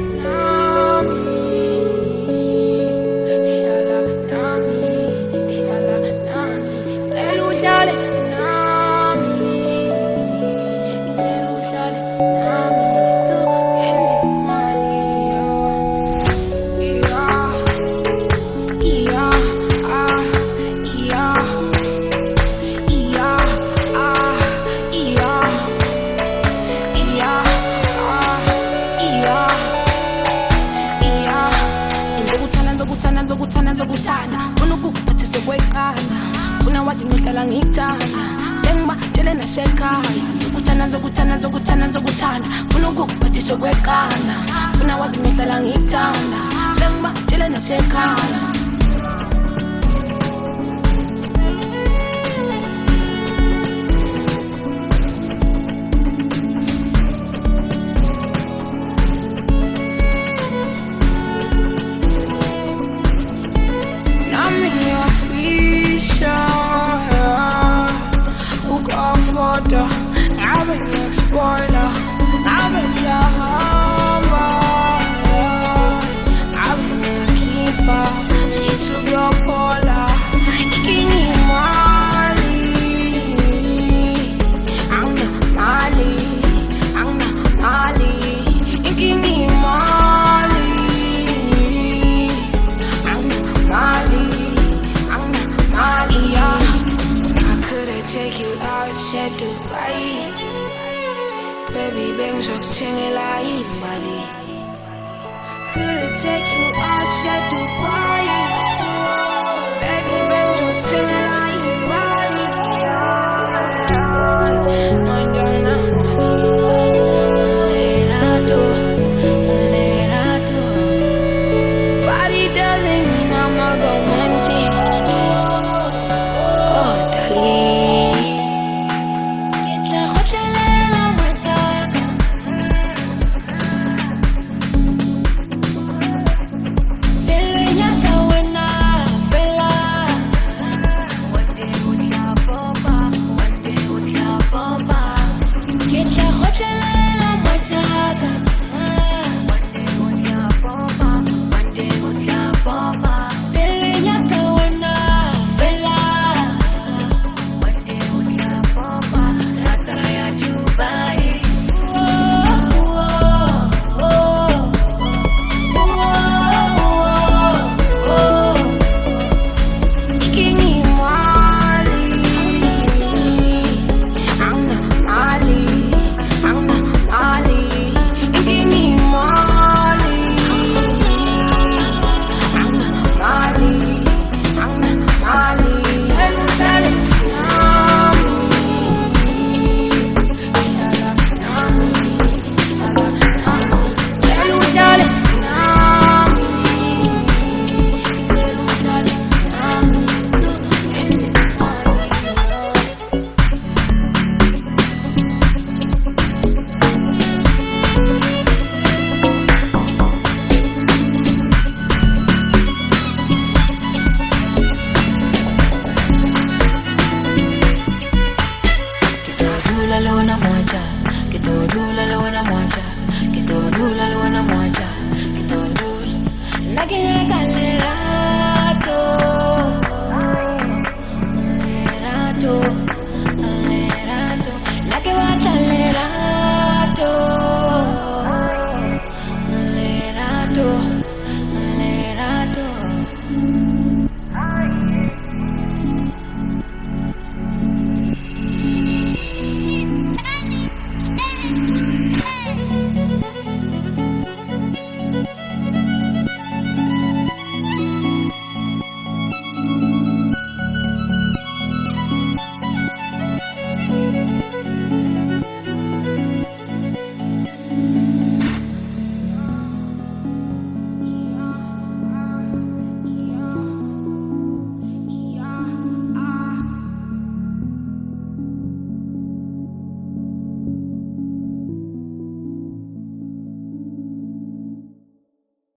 Nzokuthanda funa ukukuphathisa kweqanda funa wathi ngihlala ngikuthanda sengibatshele nasekhaya nzokuthanda funa ukukuphathisa kweqanda funa wathi ngihlala ngikuthanda sengibatshele nasekhaya. I've been your spoiler, I've been your homer, I've been your keeper, she took your polar, Ikini Mali, I'm not Mali, Ikini Mali, I'm not Mali, I could've take you out, said Dubai. Baby, bang, so Bali. Couldn't take you out, said Dubai.